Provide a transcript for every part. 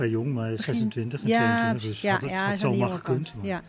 Bij jong, maar 26 en Ja, 22, dus ja, had ja, het is aan zomaar die gekund. kant. Maar Ja.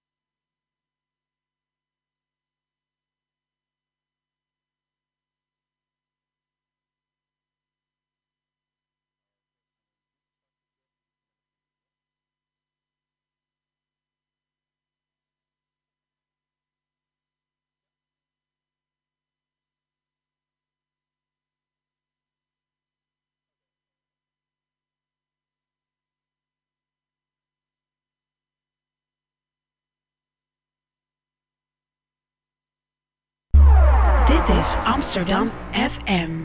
Dit is Amsterdam FM.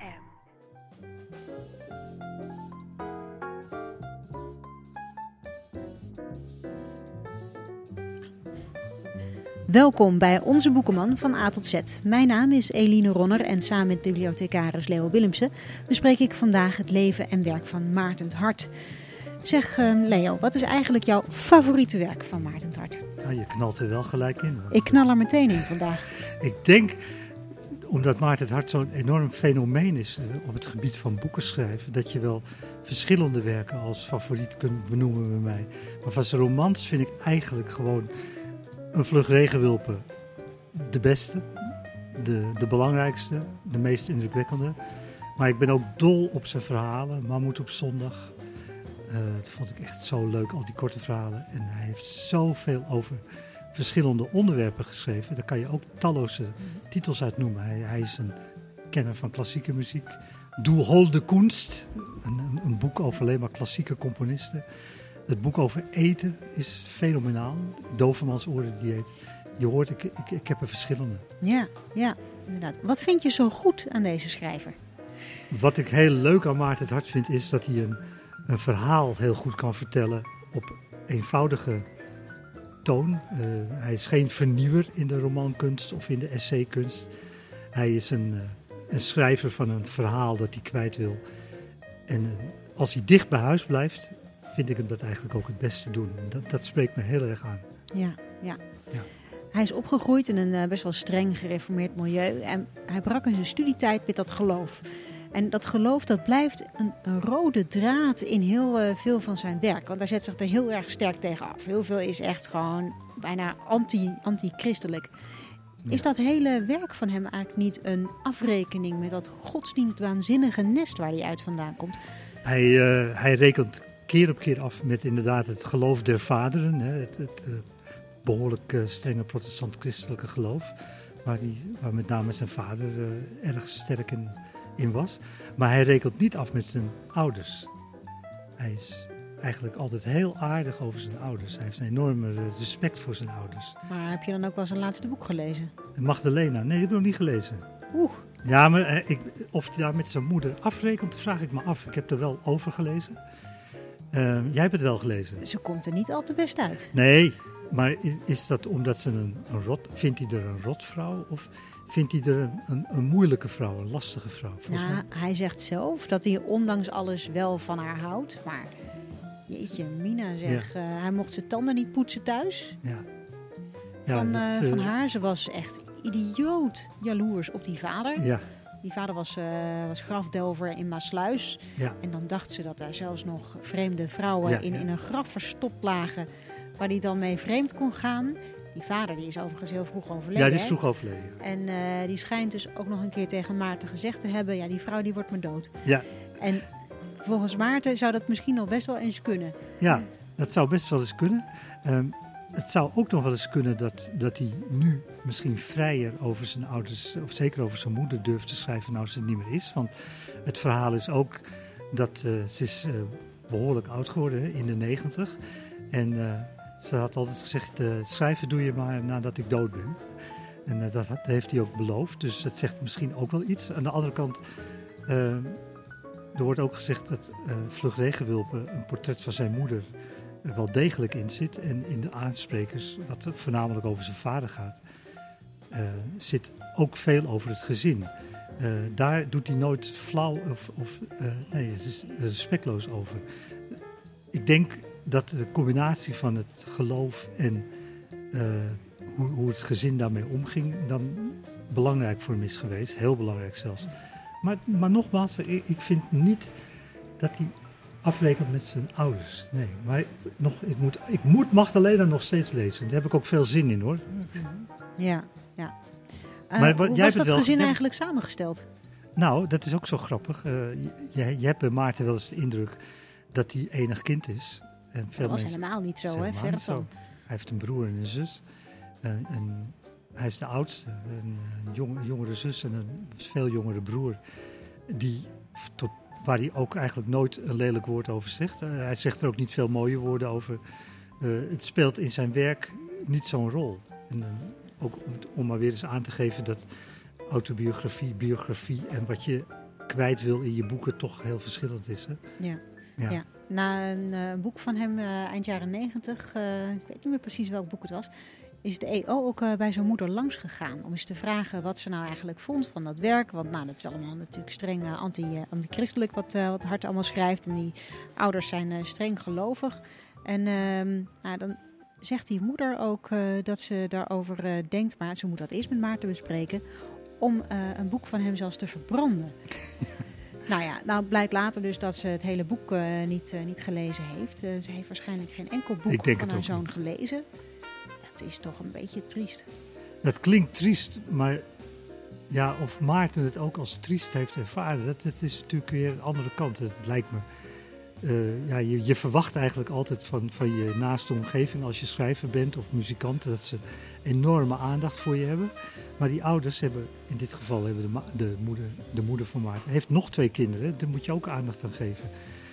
Welkom bij Onze Boekenman van A tot Z. Mijn naam is Eline Ronner en samen met bibliothecaris Leo Willemsen bespreek ik vandaag het leven en werk van Maarten 't Hart. Zeg Leo, wat is eigenlijk jouw favoriete werk van Maarten 't Hart? nou, je knalt er wel gelijk in. Want Ik knal er meteen in vandaag. ik denk, omdat Maarten 't Hart zo'n enorm fenomeen is op het gebied van boeken schrijven, dat je wel verschillende werken als favoriet kunt benoemen bij mij. Maar van zijn romans vind ik eigenlijk gewoon Een Vlucht Regenwulpen de beste, de belangrijkste, de meest indrukwekkende. Maar ik ben ook dol op zijn verhalen. Mammoet op zondag. Dat vond ik echt zo leuk, al die korte verhalen. En hij heeft zoveel over verschillende onderwerpen geschreven. Daar kan je ook talloze titels uit noemen. Hij is een kenner van klassieke muziek. Du Holde Kunst, een boek over alleen maar klassieke componisten. Het boek over eten is fenomenaal. Dovermansoren dieet. Je hoort, ik heb er verschillende. Ja, inderdaad. Wat vind je zo goed aan deze schrijver? Wat ik heel leuk aan Maarten 't Hart vind, is dat hij een verhaal heel goed kan vertellen op eenvoudige toon. Hij is geen vernieuwer in de romankunst of in de essaykunst. Hij is een schrijver van een verhaal dat hij kwijt wil. En als hij dicht bij huis blijft, vind ik hem dat eigenlijk ook het beste doen. Dat spreekt me heel erg aan. Ja. Hij is opgegroeid in een best wel streng gereformeerd milieu. En hij brak in zijn studietijd met dat geloof. En dat geloof, dat blijft een rode draad in heel veel van zijn werk. Want hij zet zich er heel erg sterk tegen af. Heel veel is echt gewoon bijna anti-christelijk. Is dat hele werk van hem eigenlijk niet een afrekening met dat godsdienstwaanzinnige nest waar hij uit vandaan komt? Hij rekent keer op keer af met inderdaad het geloof der vaderen. Het behoorlijk strenge protestant-christelijke geloof. Waar met name zijn vader erg sterk in was. Maar hij rekent niet af met zijn ouders. Hij is eigenlijk altijd heel aardig over zijn ouders. Hij heeft een enorme respect voor zijn ouders. Maar heb je dan ook wel zijn laatste boek gelezen? Magdalena, nee, die heb ik nog niet gelezen. Ja, maar of hij daar met zijn moeder afrekent, vraag ik me af. Ik heb er wel over gelezen. Jij hebt het wel gelezen. Ze komt er niet al te best uit. Nee, maar is dat omdat ze vindt hij er een rotvrouw of vindt hij er een moeilijke vrouw, een lastige vrouw? Hij zegt zelf dat hij ondanks alles wel van haar houdt. Maar jeetje, Mina zegt, hij mocht zijn tanden niet poetsen thuis. Van haar, ze was echt idioot jaloers op die vader. Ja. Die vader was grafdelver in Maasluis. Ja. En dan dacht ze dat daar zelfs nog vreemde vrouwen in een graf verstopt lagen, waar hij dan mee vreemd kon gaan. Die vader die is overigens heel vroeg overleden. Ja, die is vroeg overleden. En die schijnt dus ook nog een keer tegen Maarten gezegd te hebben, ja, die vrouw die wordt me dood. Ja. En volgens Maarten zou dat misschien nog best wel eens kunnen. Ja, dat zou best wel eens kunnen. Het zou ook nog wel eens kunnen dat hij nu misschien vrijer over zijn ouders, of zeker over zijn moeder, durft te schrijven nou ze het niet meer is. Want het verhaal is ook dat ze is behoorlijk oud geworden, in de 90. En ze had altijd gezegd, schrijven doe je maar nadat ik dood ben. En dat heeft hij ook beloofd, dus het zegt misschien ook wel iets. Aan de andere kant, er wordt ook gezegd dat Vlucht Regenwulpen, een portret van zijn moeder, wel degelijk in zit. En in de aansprekers, wat voornamelijk over zijn vader gaat, zit ook veel over het gezin. Daar doet hij nooit flauw respectloos over. Ik denk dat de combinatie van het geloof en hoe het gezin daarmee omging, dan belangrijk voor hem is geweest. Heel belangrijk zelfs. Maar nogmaals, ik vind niet dat hij afrekent met zijn ouders. Nee, maar ik moet Magdalena nog steeds lezen. Daar heb ik ook veel zin in, hoor. Ja. Maar hoe was dat gezin eigenlijk samengesteld? Nou, dat is ook zo grappig. Je hebt bij Maarten wel eens de indruk dat hij enig kind is. En veel dat was helemaal niet zo, hè? Ver van. Hij heeft een broer en een zus. Hij is de oudste. Een jongere zus en een veel jongere broer. Waar hij ook eigenlijk nooit een lelijk woord over zegt. Hij zegt er ook niet veel mooie woorden over. Het speelt in zijn werk niet zo'n rol. En ook om maar weer eens aan te geven dat autobiografie, biografie en wat je kwijt wil in je boeken toch heel verschillend is. Hè? Ja. Na een boek van hem eind jaren 90, ik weet niet meer precies welk boek het was, is de EO ook bij zijn moeder langs gegaan om eens te vragen wat ze nou eigenlijk vond van dat werk. Want dat is allemaal natuurlijk streng anti-christelijk wat Hart allemaal schrijft. En die ouders zijn streng gelovig. En dan zegt die moeder ook dat ze daarover denkt, maar ze moet dat eerst met Maarten bespreken, om een boek van hem zelfs te verbranden. Nou blijkt later dus dat ze het hele boek niet gelezen heeft. Ze heeft waarschijnlijk geen enkel boek van haar zoon gelezen. Dat is toch een beetje triest. Dat klinkt triest, maar ja, of Maarten het ook als triest heeft ervaren, dat is natuurlijk weer een andere kant. Het lijkt me. Je verwacht eigenlijk altijd van je naaste omgeving als je schrijver bent of muzikant dat ze enorme aandacht voor je hebben. Maar die ouders hebben, in dit geval de moeder van Maarten, heeft nog 2 kinderen. Daar moet je ook aandacht aan geven.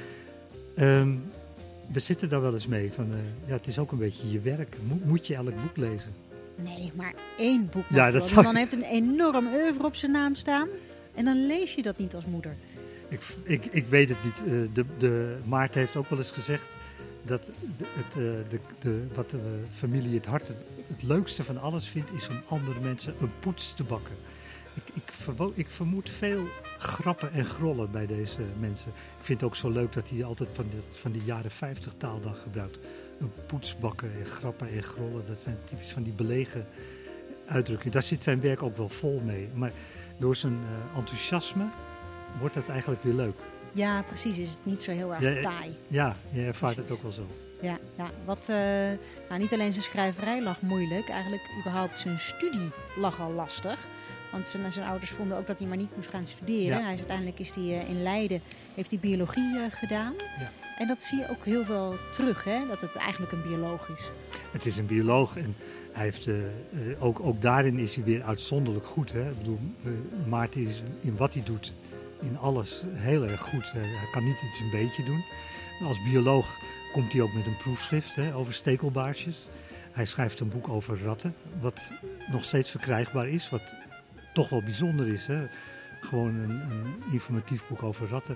We zitten daar wel eens mee. Het is ook een beetje je werk. Moet je elk boek lezen? Nee, maar 1 boek. Ja, die man heeft een enorm oeuvre op zijn naam staan. En dan lees je dat niet als moeder. Ik weet het niet. Maarten heeft ook wel eens gezegd dat wat de familie het hart het leukste van alles vindt, is om andere mensen een poets te bakken. Ik vermoed veel grappen en grollen bij deze mensen. Ik vind het ook zo leuk dat hij altijd van die jaren 50 taaldag gebruikt. Een poets bakken en grappen en grollen, dat zijn typisch van die belegen uitdrukkingen. Daar zit zijn werk ook wel vol mee. Maar door zijn enthousiasme wordt dat eigenlijk weer leuk. Ja, precies. Is het niet zo heel erg taai. Ja, je ervaart het ook wel zo. Ja. Niet alleen zijn schrijverij lag moeilijk. Eigenlijk überhaupt zijn studie lag al lastig. Want zijn ouders vonden ook dat hij maar niet moest gaan studeren. Ja. Uiteindelijk is hij in Leiden, heeft hij biologie gedaan. Ja. En dat zie je ook heel veel terug, hè? Dat het eigenlijk een bioloog is. Het is een bioloog en hij heeft, ook daarin is hij weer uitzonderlijk goed. Hè? Ik bedoel, Maarten is in wat hij doet, in alles heel erg goed. Hij kan niet iets een beetje doen. Als bioloog komt hij ook met een proefschrift over stekelbaarsjes. Hij schrijft een boek over ratten, wat nog steeds verkrijgbaar is, wat toch wel bijzonder is. Hè? Gewoon een informatief boek over ratten.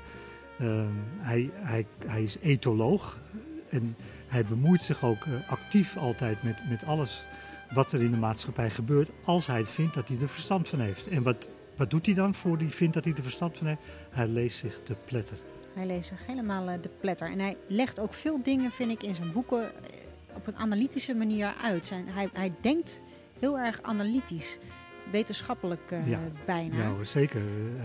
Hij is etoloog en hij bemoeit zich ook actief altijd met alles wat er in de maatschappij gebeurt, als hij vindt dat hij er verstand van heeft. En wat doet hij dan voor hij vindt dat hij er verstand van heeft? Hij leest zich te pletter. Hij leest zich helemaal de pletter. En hij legt ook veel dingen, vind ik, in zijn boeken op een analytische manier uit. Hij denkt heel erg analytisch, wetenschappelijk bijna. Ja, zeker.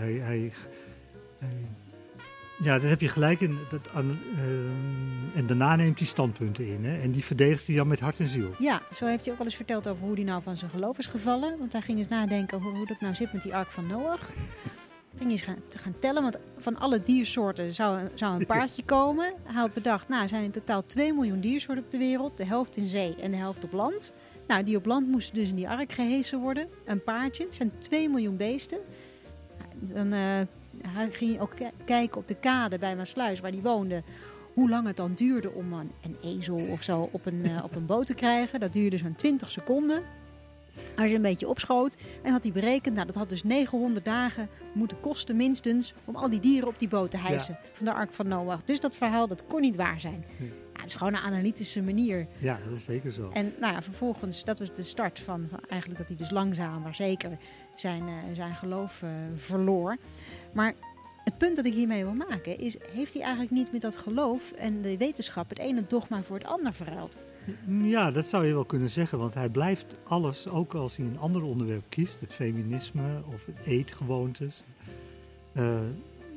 Ja, daar heb je gelijk in. En daarna neemt hij standpunten in. Hè? En die verdedigt hij dan met hart en ziel. Ja, zo heeft hij ook wel eens verteld over hoe hij nou van zijn geloof is gevallen. Want hij ging eens nadenken over hoe dat nou zit met die ark van Noach. Ging eens gaan tellen, want van alle diersoorten zou een paardje komen. Hij had bedacht, er zijn in totaal 2 miljoen diersoorten op de wereld. De helft in zee en de helft op land. Nou, die op land moesten dus in die ark gehesen worden. Een paardje, het zijn 2 miljoen beesten. Dan hij ging ook kijken op de kade bij Maassluis, waar hij woonde, hoe lang het dan duurde om een ezel of zo op een boot te krijgen. Dat duurde zo'n 20 seconden. Als je een beetje opschoot en had hij berekend, dat had dus 900 dagen moeten kosten minstens om al die dieren op die boot te hijsen van de ark van Noach. Dus dat verhaal, dat kon niet waar zijn. Ja, het is gewoon een analytische manier. Ja, dat is zeker zo. En vervolgens, dat was de start van eigenlijk dat hij dus langzaam maar zeker zijn geloof verloor. Maar het punt dat ik hiermee wil maken is, heeft hij eigenlijk niet met dat geloof en de wetenschap het ene dogma voor het ander verruild? Ja, dat zou je wel kunnen zeggen, want hij blijft alles, ook als hij een ander onderwerp kiest, het feminisme of eetgewoontes.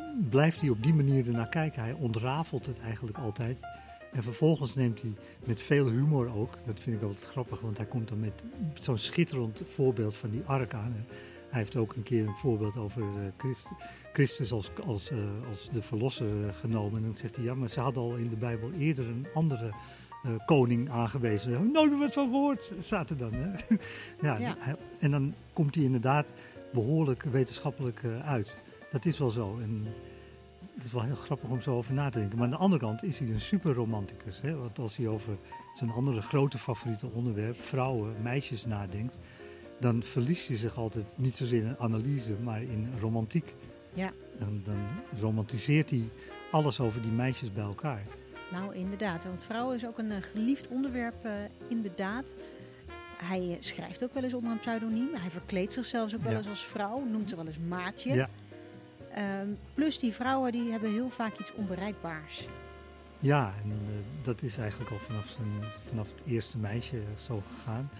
blijft hij op die manier ernaar kijken. Hij ontrafelt het eigenlijk altijd. En vervolgens neemt hij met veel humor ook, dat vind ik altijd grappig, want hij komt dan met zo'n schitterend voorbeeld van die ark aan. Hij heeft ook een keer een voorbeeld over Christus als de verlosser genomen. En dan zegt hij, ja, maar ze hadden al in de Bijbel eerder een andere koning aangewezen. Daar heb ik nooit meer wat van gehoord, staat er dan. Hè? Ja. En dan komt hij inderdaad behoorlijk wetenschappelijk uit. Dat is wel zo. En het is wel heel grappig om zo over na te denken. Maar aan de andere kant is hij een super romanticus. Hè? Want als hij over zijn andere grote favoriete onderwerp, vrouwen, meisjes, nadenkt, dan verliest hij zich altijd niet zozeer in analyse, maar in romantiek. Ja. Dan romantiseert hij alles over die meisjes bij elkaar. Nou, inderdaad. Want vrouwen is ook een geliefd onderwerp, inderdaad. Hij schrijft ook wel eens onder een pseudoniem. Hij verkleedt zich zelfs ook wel eens als vrouw. Noemt ze wel eens Maartje. Ja. Plus die vrouwen die hebben heel vaak iets onbereikbaars. Ja, en dat is eigenlijk al vanaf het eerste meisje zo gegaan.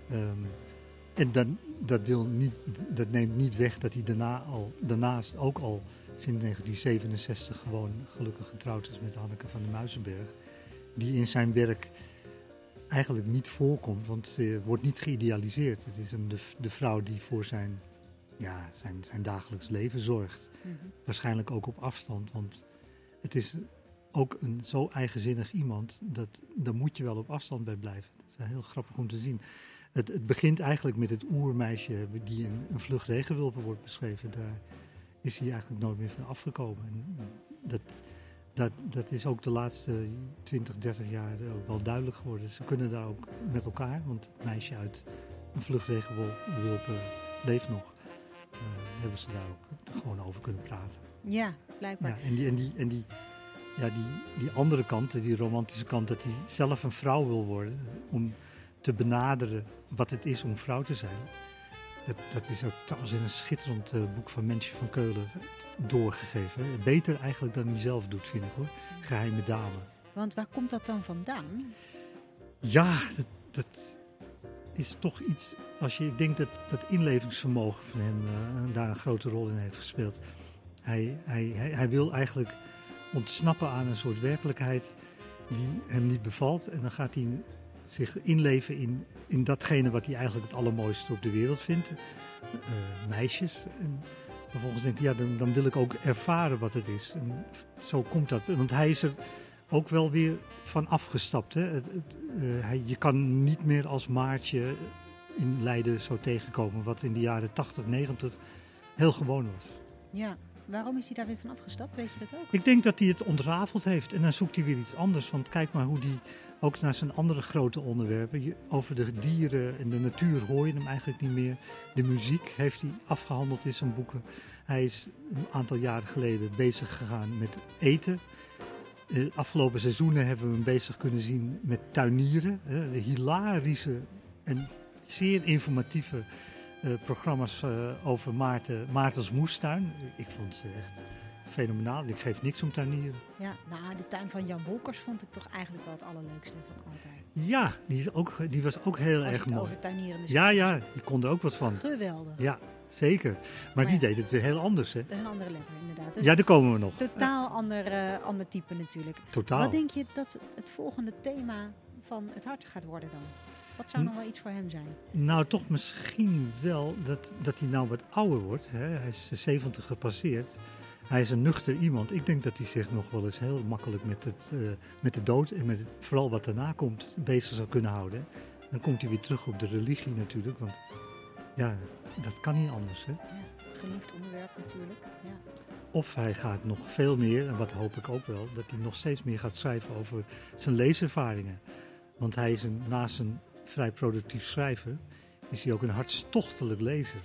En dat neemt niet weg dat hij daarnaast ook al sinds 1967 gewoon gelukkig getrouwd is met Hanneke van der Muizenberg. Die in zijn werk eigenlijk niet voorkomt, want ze wordt niet geïdealiseerd. Het is hem de vrouw die voor zijn dagelijks leven zorgt. Mm-hmm. Waarschijnlijk ook op afstand, want het is ook een zo eigenzinnig iemand, daar moet je wel op afstand bij blijven. Dat is wel heel grappig om te zien. Het begint eigenlijk met het oermeisje die in een vlucht regenwulpen wordt beschreven. Daar is hij eigenlijk nooit meer van afgekomen. En dat is ook de laatste 20, 30 jaar wel duidelijk geworden. Ze kunnen daar ook met elkaar, want het meisje uit een vlucht regenwulpen leeft nog. Hebben ze daar ook gewoon over kunnen praten. Ja, blijkbaar. Ja, die andere kant, die romantische kant, dat hij zelf een vrouw wil worden om te benaderen wat het is om vrouw te zijn. Dat is ook trouwens in een schitterend boek van Mensje van Keulen doorgegeven. Beter eigenlijk dan hij zelf doet, vind ik hoor. Geheime Dame. Want waar komt dat dan vandaan? Ja, dat is toch iets. Ik denk dat inlevingsvermogen van hem daar een grote rol in heeft gespeeld. Hij wil eigenlijk ontsnappen aan een soort werkelijkheid die hem niet bevalt. En dan gaat hij zich inleven in datgene wat hij eigenlijk het allermooiste op de wereld vindt. Meisjes. En vervolgens denk ik, dan wil ik ook ervaren wat het is. En zo komt dat. Want hij is er ook wel weer van afgestapt. Hè? Je kan niet meer als Maartje in Leiden zo tegenkomen. Wat in de jaren 80, 90 heel gewoon was. Ja. Waarom is hij daar weer van afgestapt? Weet je dat ook? Ik denk dat hij het ontrafeld heeft en dan zoekt hij weer iets anders. Want kijk maar hoe hij ook naar zijn andere grote onderwerpen, over de dieren en de natuur hoor je hem eigenlijk niet meer. De muziek heeft hij afgehandeld in zijn boeken. Hij is een aantal jaren geleden bezig gegaan met eten. De afgelopen seizoenen hebben we hem bezig kunnen zien met tuinieren. De hilarische en zeer informatieve programma's over Maartens moestuin. Ik vond ze echt fenomenaal. Ik geef niks om tuinieren. Ja, de tuin van Jan Wolkers vond ik toch eigenlijk wel het allerleukste van altijd. Ja, die was ook heel erg mooi. Over tuinieren ja, die kon er ook wat van. Geweldig. Ja, zeker. Maar die deed het weer heel anders, hè? Dat is een andere letter, inderdaad. Dus ja, daar komen we nog. Totaal ander type natuurlijk. Totaal. Wat denk je dat het volgende thema van Het Hart gaat worden dan? Wat zou nog wel iets voor hem zijn? Nou, toch misschien wel dat hij nou wat ouder wordt. Hè? Hij is de 70 gepasseerd. Hij is een nuchter iemand. Ik denk dat hij zich nog wel eens heel makkelijk met de dood en met vooral wat daarna komt bezig zou kunnen houden. Dan komt hij weer terug op de religie natuurlijk. Want ja, dat kan niet anders. Hè? Ja, geliefd onderwerp natuurlijk. Ja. Of hij gaat nog veel meer, en wat hoop ik ook wel, dat hij nog steeds meer gaat schrijven over zijn leeservaringen. Want hij is naast een vrij productief schrijver, is hij ook een hartstochtelijk lezer.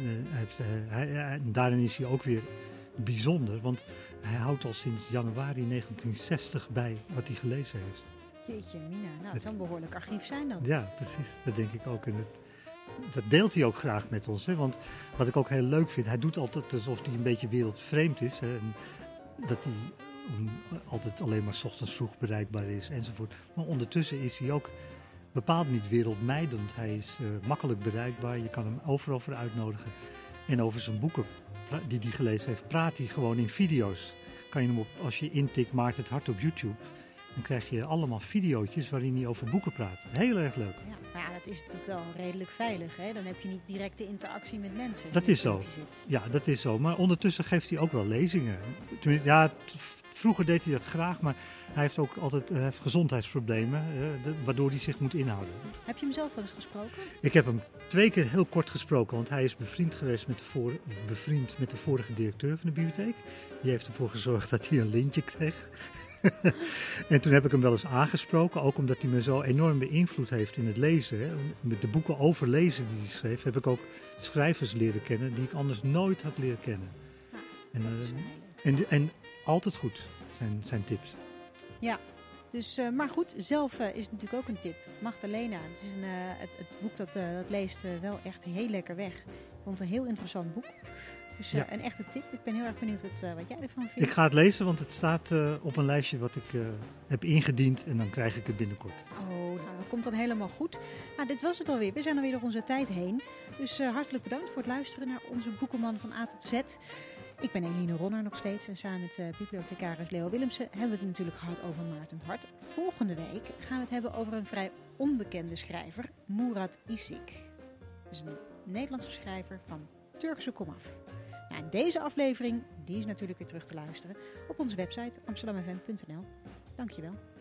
Daarin is hij ook weer bijzonder, want hij houdt al sinds januari 1960 bij wat hij gelezen heeft. Jeetje, Mina, het zou een behoorlijk archief zijn dan. Ja, precies, dat denk ik ook. En dat deelt hij ook graag met ons. Hè? Want wat ik ook heel leuk vind, hij doet altijd alsof hij een beetje wereldvreemd is. Hè? En dat hij altijd alleen maar 's ochtends vroeg bereikbaar is enzovoort. Maar ondertussen is hij ook bepaald niet wereldmijdend. Hij is makkelijk bereikbaar, je kan hem overal voor uitnodigen. En over zijn boeken die hij gelezen heeft, praat hij gewoon in video's. Kan je hem als je intikt Maarten het Hart op YouTube, dan krijg je allemaal videootjes waarin hij over boeken praat. Heel erg leuk. Ja, maar ja, dat is natuurlijk wel redelijk veilig. Hè? Dan heb je niet directe interactie met mensen. Dat is zo. Ja, dat is zo. Maar ondertussen geeft hij ook wel lezingen. Tenminste, ja, vroeger deed hij dat graag, maar hij heeft ook altijd gezondheidsproblemen, waardoor hij zich moet inhouden. Heb je hem zelf wel eens gesproken? Ik heb hem 2 keer heel kort gesproken, want hij is bevriend geweest met de vorige directeur van de bibliotheek. Die heeft ervoor gezorgd dat hij een lintje kreeg. En toen heb ik hem wel eens aangesproken, ook omdat hij me zo enorm beïnvloed heeft in het lezen. Hè. Met de boeken over lezen die hij schreef, heb ik ook schrijvers leren kennen die ik anders nooit had leren kennen. En altijd goed, zijn tips. Ja, dus, maar goed, zelf is natuurlijk ook een tip. Magdalena, het is het boek dat leest wel echt heel lekker weg. Ik vond het een heel interessant boek. Dus een echte tip. Ik ben heel erg benieuwd wat jij ervan vindt. Ik ga het lezen, want het staat op een lijstje wat ik heb ingediend en dan krijg ik het binnenkort. Oh, nou, dat komt dan helemaal goed. Nou, dit was het alweer. We zijn alweer door onze tijd heen. Dus hartelijk bedankt voor het luisteren naar onze boekenman van A tot Z. Ik ben Eline Ronner nog steeds en samen met bibliothecaris Leo Willemsen hebben we het natuurlijk gehad over Maarten het Hart. Volgende week gaan we het hebben over een vrij onbekende schrijver, Murat Isik. Dus een Nederlandse schrijver van Turkse komaf. En deze aflevering die is natuurlijk weer terug te luisteren op onze website amsterdamfm.nl. Dankjewel.